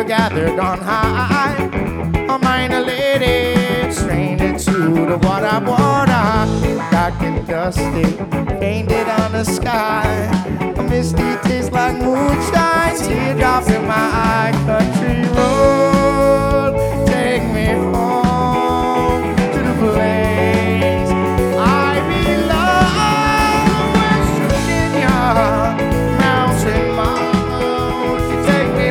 were gathered on high. A minor lady strained to the water, dark and dusty, painted on the sky. A misty taste like moonshine, teardrops in my